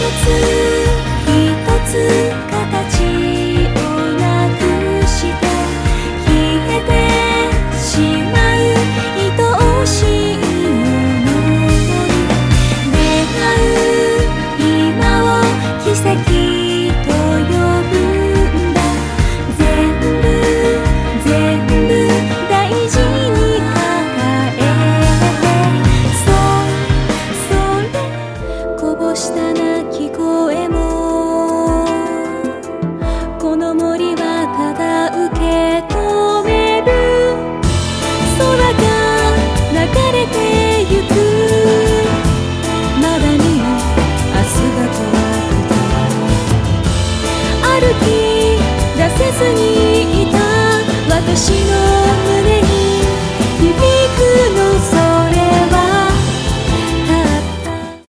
つ形をなくして消えてしまう愛おしいものに出会う今を奇跡と呼ぶんだ。全部大事に抱えてそれこぼした鳴き声もこの森はただ受け止める。空が流れてゆくまだ見ぬ明日が遠くて歩き出せずにいた私の